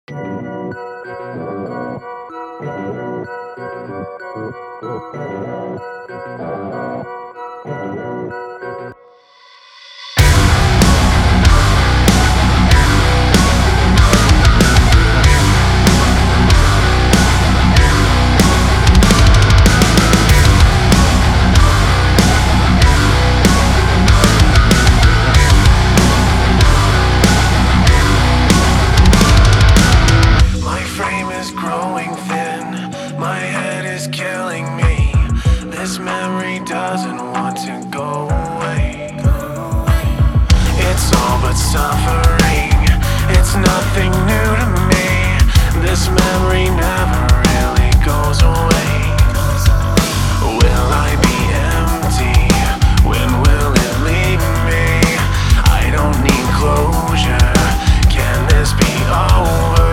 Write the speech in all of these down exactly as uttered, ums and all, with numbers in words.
My frame is growing thin, my head is killing me. This memory doesn't want to go away. It's all but suffering, it's nothing new to me. This memory never really goes away. Will I be empty? When will it leave me? I don't need closure, can this be over?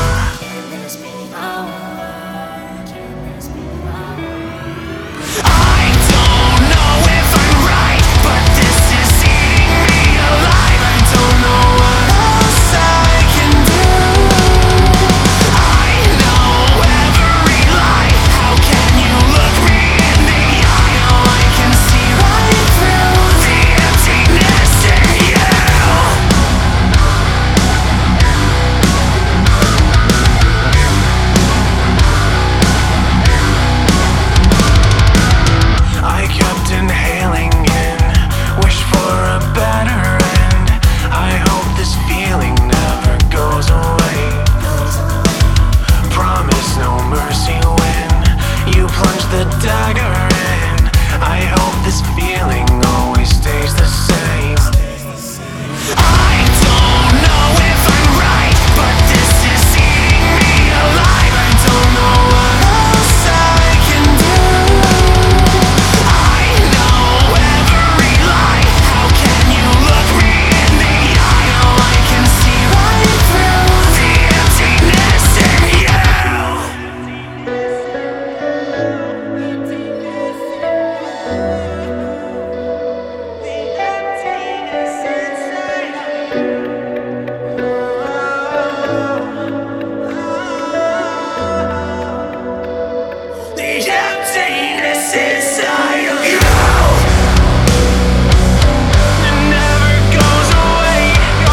The dagger in. I hope this feeling always stays the same. I don't know if I'm right, but this is eating me alive. I don't know what else I can do. I know every lie. How can you look me in the eye? Oh, I can see right through the emptiness in you. The emptiness inside of you, it never goes away.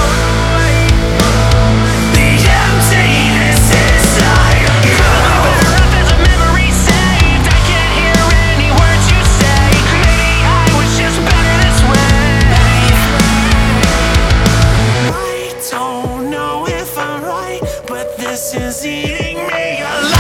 The emptiness inside of you. Better off as a memory saved. I can't hear any words you say. Maybe I was just better this way. I don't know if I'm right, but this is eating me alive.